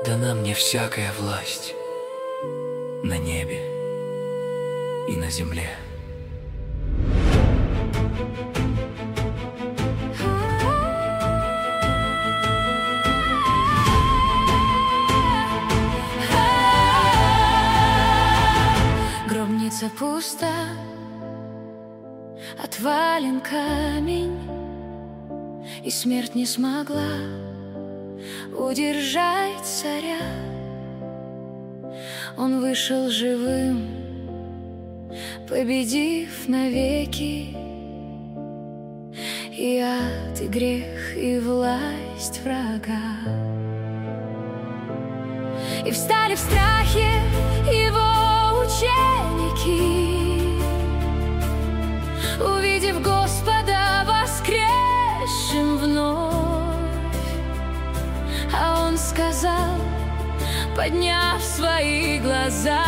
Дана мне всякая власть на небе и на земле. Гробница пуста, отвален камень, и смерть не смогла удержать царя. Он вышел живым, победив навеки и ад, и грех, и власть врага. И встали в страхе его ученики, увидев Господа воскресшим вновь. А он сказал, подняв свои глаза: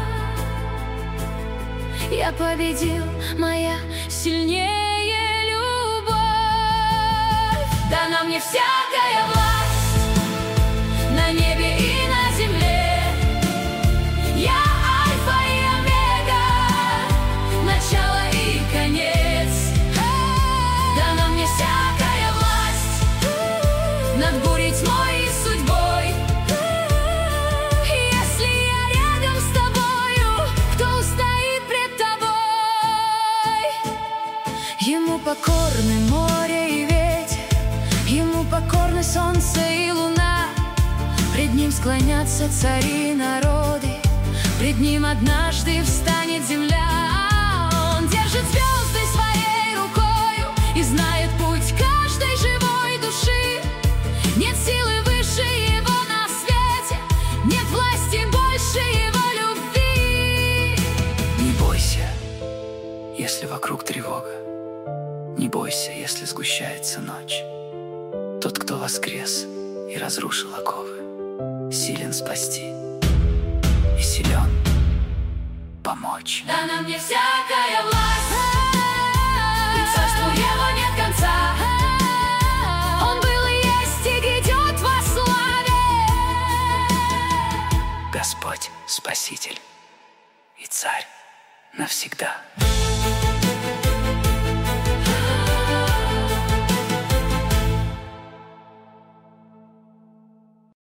я победил, моя сильнее любовь. Дана мне всякая власть на небе и на земле. Я Альфа и Омега, начало и конец. Дана мне всякая власть над бурей, тьмой и судьбой. Если я рядом с тобою, кто устоит пред тобой? Ему покорны море и ветер, ему покорны солнце и луна. Пред ним склонятся цари и народы, пред ним однажды встанет земля. Он держит звезды своей рукою и знает путь каждой живой души. Нет силы выше его на свете, нет власти больше его любви. Не бойся, если вокруг тревога, не бойся, если сгущается ночь. Тот, кто воскрес и разрушил оковы, силен спасти и силен помочь. Дана мне всякая власть, и царству его нет конца. Он был и есть и грядет во славе. Господь, Спаситель и Царь навсегда.